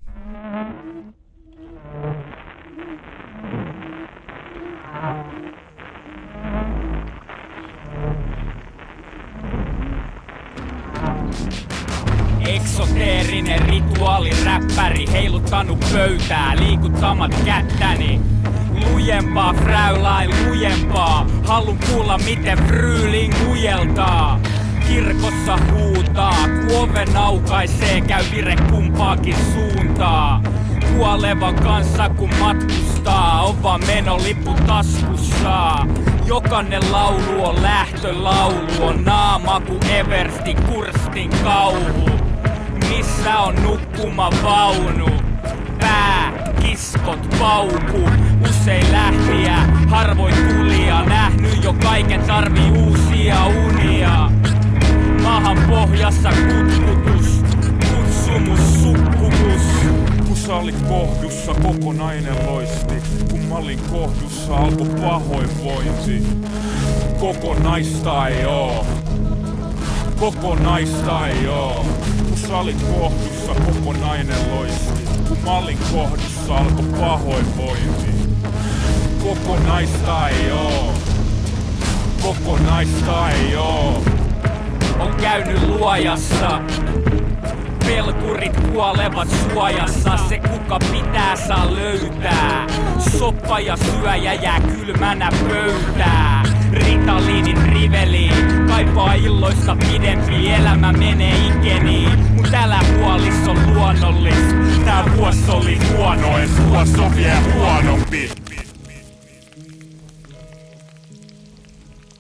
S16: Eksoteerinen rituaaliräppäri, heiluttanut pöytää, liikuttamat kättäni. Lujempaa, Fraulein, lujempaa. Haluun kuulla, miten Frühling ujeltaa. Kirkossa huutaa, kun oven aukaisee, käy vire kumpaakin suuntaa. Kuolevan kanssa kun matkustaa, on vaan menolippu taskussa. Jokainen laulu on lähtölaulu, on naama kuin Everstin Kurstin kauhu. Missä on nukkumavaunu? Pää, kiskot, pauku, usein lähtiä, harvoin tulia. Nähnyt jo kaiken, tarvii uusia unia. Mahan pohjassa kutkutus, kutsumus, sukkumus.
S17: Kun sä olit kohdussa, kokonainen loisti. Kun mä olin kohdussa, alkoi pahoinvointi. Kokonaista ei oo. Kokonaista ei oo. Kun sä olit kohdussa, kokonainen loisti. Kun mä olin kohdussa, alkoi pahoinvointi. Kokonaista ei oo. Kokonaista ei oo.
S16: On käynyt luojassa. Pelkurit kuolevat suojassa, se kuka pitää saa löytää. Soppa ja syöjä jää kylmänä pöytää. Ritalinin riveliin, kaipaa illoista pidempi, elämä menee ikeniin. Mut älä huolis, on luonnollis. Tää vuosi oli huono, en vuosi on vielä huonompi.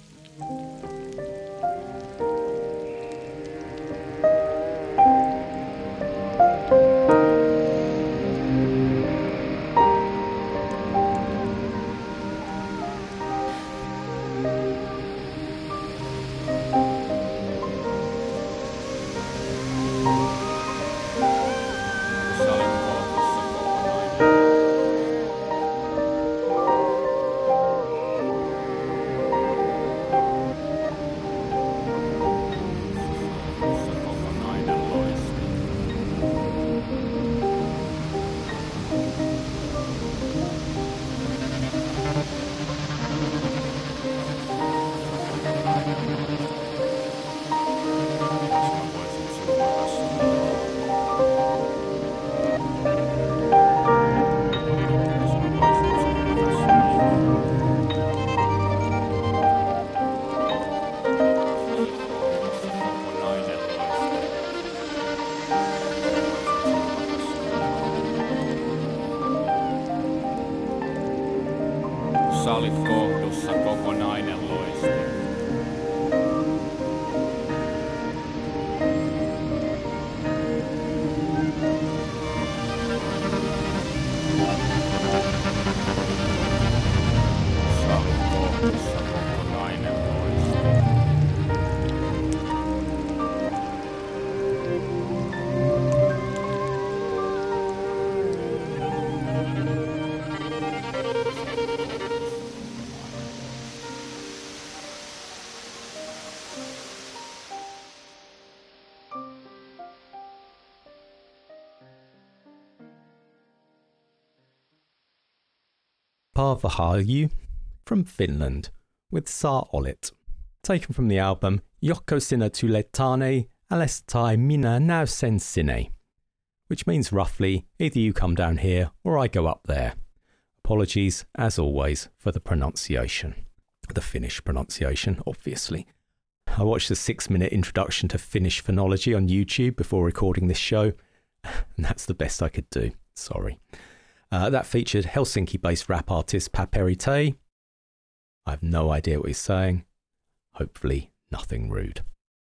S2: Parvaharju from Finland with Saa Olit, taken from the album Joko sinä tulet tänne, alas tai minä nousen sinne, which means roughly either you come down here or I go up there. Apologies, as always, for the pronunciation. The Finnish pronunciation, obviously. I watched a 6-minute introduction to Finnish phonology on YouTube before recording this show, and that's the best I could do. Sorry. That featured Helsinki-based rap artist Paperi Tei. I have no idea what he's saying. Hopefully, nothing rude.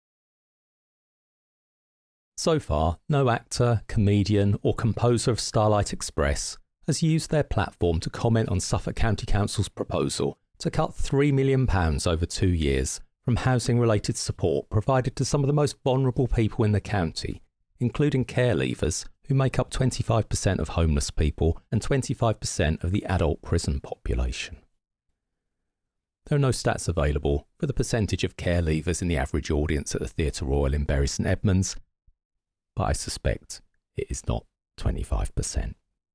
S2: So far, no actor, comedian or composer of Starlight Express has used their platform to comment on Suffolk County Council's proposal to cut £3 million over 2 years from housing-related support provided to some of the most vulnerable people in the county, including care leavers who make up 25% of homeless people and 25% of the adult prison population. There are no stats available for the percentage of care leavers in the average audience at the Theatre Royal in Bury St Edmunds, but I suspect it is not 25%.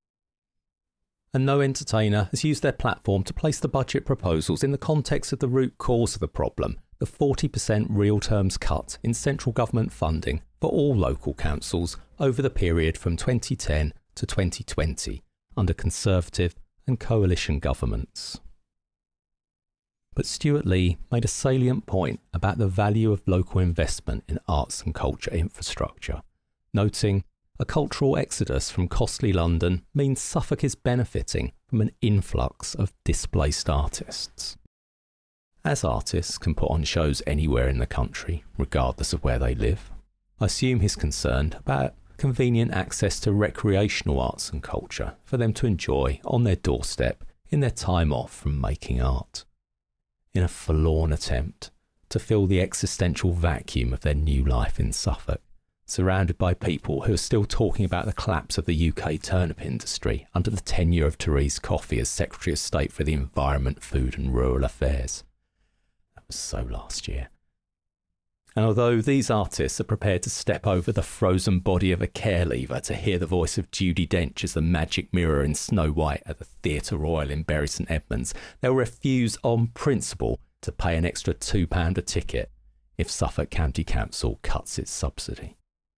S2: And no entertainer has used their platform to place the budget proposals in the context of the root cause of the problem, the 40% real terms cut in central government funding for all local councils over the period from 2010 to 2020 under Conservative and coalition governments. But Stuart Lee made a salient point about the value of local investment in arts and culture infrastructure, noting a cultural exodus from costly London means Suffolk is benefiting from an influx of displaced artists. As artists can put on shows anywhere in the country, regardless of where they live, I assume he's concerned about convenient access to recreational arts and culture for them to enjoy on their doorstep in their time off from making art, in a forlorn attempt to fill the existential vacuum of their new life in Suffolk, surrounded by people who are still talking about the collapse of the UK turnip industry under the tenure of Therese Coffey as Secretary of State for the Environment, Food and Rural Affairs. That was so last year. And although these artists are prepared to step over the frozen body of a care leaver to hear the voice of Judi Dench as the magic mirror in Snow White at the Theatre Royal in Bury St Edmunds, they'll refuse on principle to pay an extra £2 a ticket if Suffolk County Council cuts its subsidy.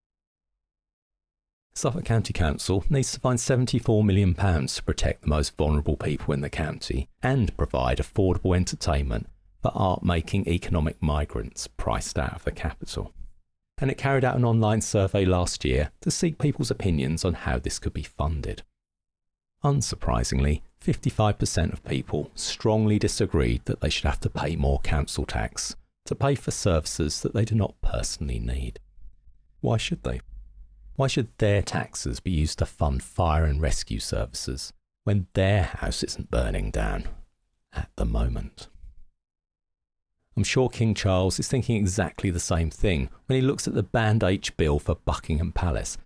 S2: Suffolk County Council needs to find £74 million to protect the most vulnerable people in the county and provide affordable entertainment for art-making economic migrants priced out of the capital. And it carried out an online survey last year to seek people's opinions on how this could be funded. Unsurprisingly, 55% of people strongly disagreed that they should have to pay more council tax to pay for services that they do not personally need. Why should they? Why should their taxes be used to fund fire and rescue services when their house isn't burning down at the moment? I'm sure King Charles is thinking exactly the same thing when he looks at the Band H bill for Buckingham Palace.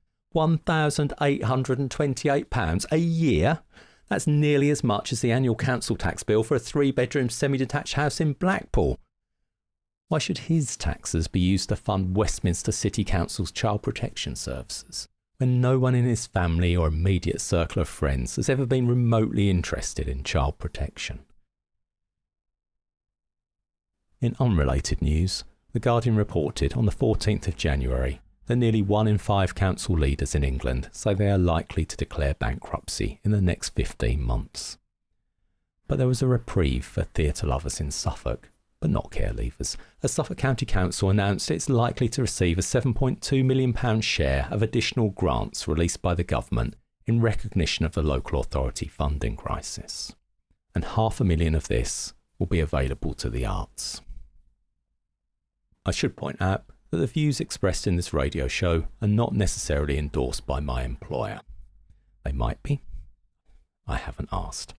S2: £1,828 a year? That's nearly as much as the annual council tax bill for a 3-bedroom semi-detached house in Blackpool. Why should his taxes be used to fund Westminster City Council's child protection services, when no one in his family or immediate circle of friends has ever been remotely interested in child protection? In unrelated news, The Guardian reported on the 14th of January that nearly 1 in 5 council leaders in England say they are likely to declare bankruptcy in the next 15 months. But there was a reprieve for theatre lovers in Suffolk, but not care leavers, as Suffolk County Council announced it's likely to receive a £7.2 million share of additional grants released by the government in recognition of the local authority funding crisis. And £500,000 of this will be available to the arts. I should point out that the views expressed in this radio show are not necessarily endorsed by my employer. They might be. I haven't asked.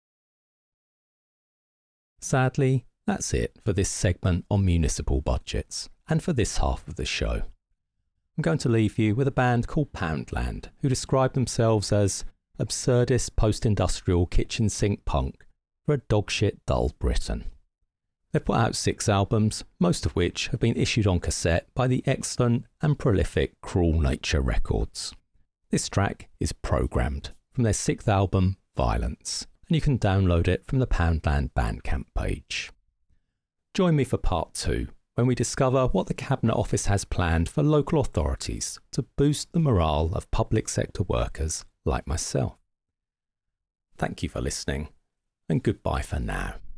S2: Sadly, that's it for this segment on municipal budgets and for this half of the show. I'm going to leave you with a band called Poundland, who describe themselves as absurdist post-industrial kitchen sink punk for a dogshit dull Britain. They've put out 6 albums, most of which have been issued on cassette by the excellent and prolific Cruel Nature Records. This track is Programmed from their 6th album, Violence, and you can download it from the Poundland Bandcamp page. Join me for part 2, when we discover what the Cabinet Office has planned for local authorities to boost the morale of public sector workers like myself. Thank you for listening, and goodbye for now.